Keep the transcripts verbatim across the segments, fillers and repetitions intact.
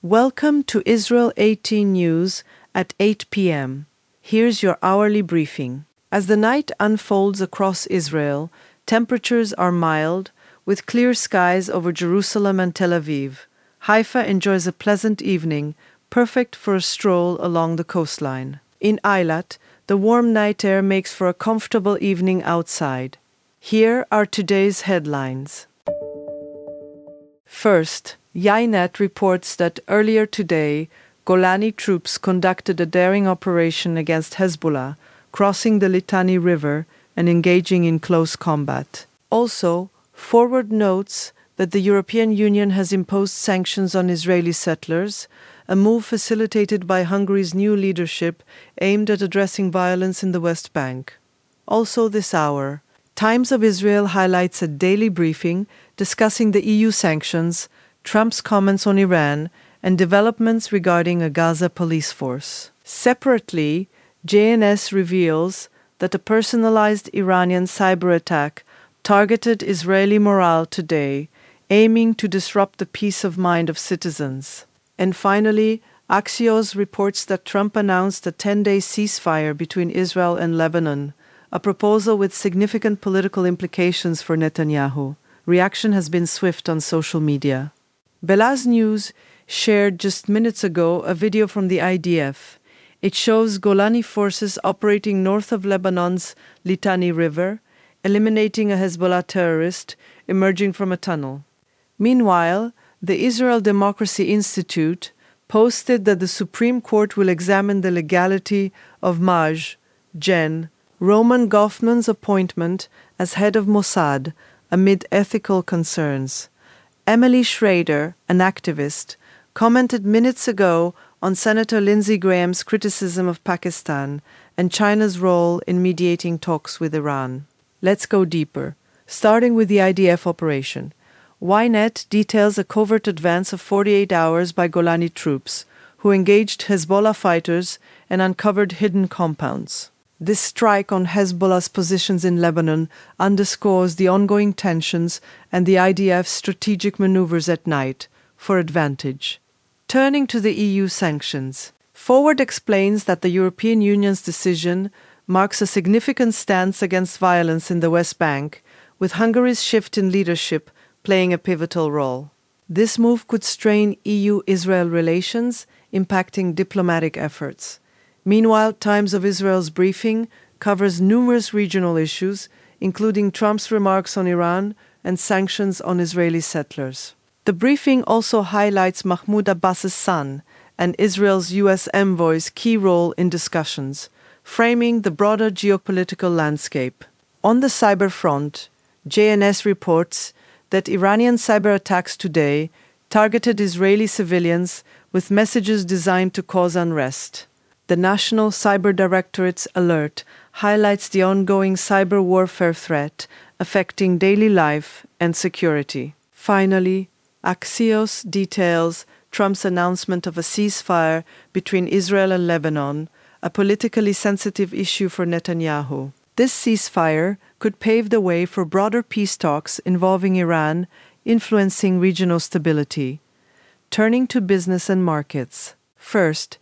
Welcome to Israel eighteen News at eight p m Here's your hourly briefing. As the night unfolds across Israel, temperatures are mild, with clear skies over Jerusalem and Tel Aviv. Haifa enjoys a pleasant evening, perfect for a stroll along the coastline. In Eilat, the warm night air makes for a comfortable evening outside. Here are today's headlines. First, Ynet reports that earlier today, Golani troops conducted a daring operation against Hezbollah, crossing the Litani River and engaging in close combat. Also, Forward notes that the European Union has imposed sanctions on Israeli settlers, a move facilitated by Hungary's new leadership aimed at addressing violence in the West Bank. Also this hour, Times of Israel highlights a daily briefing discussing the E U sanctions, Trump's comments on Iran, and developments regarding a Gaza police force. Separately, J N S reveals that a personalized Iranian cyber attack targeted Israeli morale today, aiming to disrupt the peace of mind of citizens. And finally, Axios reports that Trump announced a ten-day ceasefire between Israel and Lebanon, a proposal with significant political implications for Netanyahu. Reaction has been swift on social media. Belaz News shared just minutes ago a video from the I D F. It shows Golani forces operating north of Lebanon's Litani River, eliminating a Hezbollah terrorist emerging from a tunnel. Meanwhile, the Israel Democracy Institute posted that the Supreme Court will examine the legality of Maj Gen Roman Goffman's appointment as head of Mossad amid ethical concerns. Emily Schrader, an activist, commented minutes ago on Senator Lindsey Graham's criticism of Pakistan and China's role in mediating talks with Iran. Let's go deeper, starting with the I D F operation. Ynet details a covert advance of forty-eight hours by Golani troops, who engaged Hezbollah fighters and uncovered hidden compounds. This strike on Hezbollah's positions in Lebanon underscores the ongoing tensions and the I D F's strategic maneuvers at night for advantage. Turning to the E U sanctions, Forward explains that the European Union's decision marks a significant stance against violence in the West Bank, with Hungary's shift in leadership playing a pivotal role. This move could strain E U-Israel relations, impacting diplomatic efforts. Meanwhile, Times of Israel's briefing covers numerous regional issues, including Trump's remarks on Iran and sanctions on Israeli settlers. The briefing also highlights Mahmoud Abbas's son and Israel's U S envoy's key role in discussions, framing the broader geopolitical landscape. On the cyber front, J N S reports that Iranian cyber attacks today targeted Israeli civilians with messages designed to cause unrest. The National Cyber Directorate's alert highlights the ongoing cyber warfare threat affecting daily life and security. Finally, Axios details Trump's announcement of a ceasefire between Israel and Lebanon, a politically sensitive issue for Netanyahu. This ceasefire could pave the way for broader peace talks involving Iran, influencing regional stability. Turning to business and markets. First,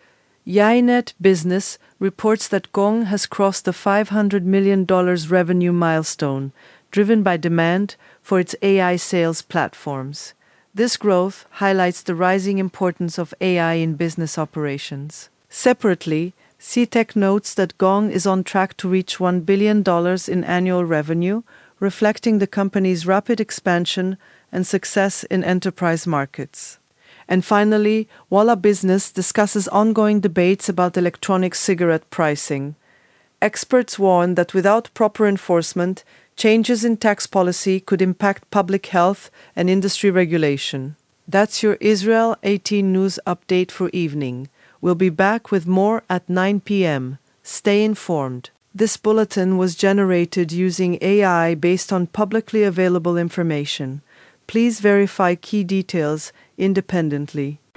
Ynet Business reports that Gong has crossed the five hundred million dollars revenue milestone, driven by demand for its A I sales platforms. This growth highlights the rising importance of A I in business operations. Separately, C TEC notes that Gong is on track to reach one billion dollars in annual revenue, reflecting the company's rapid expansion and success in enterprise markets. And finally, Walla Business discusses ongoing debates about electronic cigarette pricing. Experts warn that without proper enforcement, changes in tax policy could impact public health and industry regulation. That's your Israel eighteen News update for evening. We'll be back with more at nine p m Stay informed. This bulletin was generated using A I based on publicly available information. Please verify key details independently.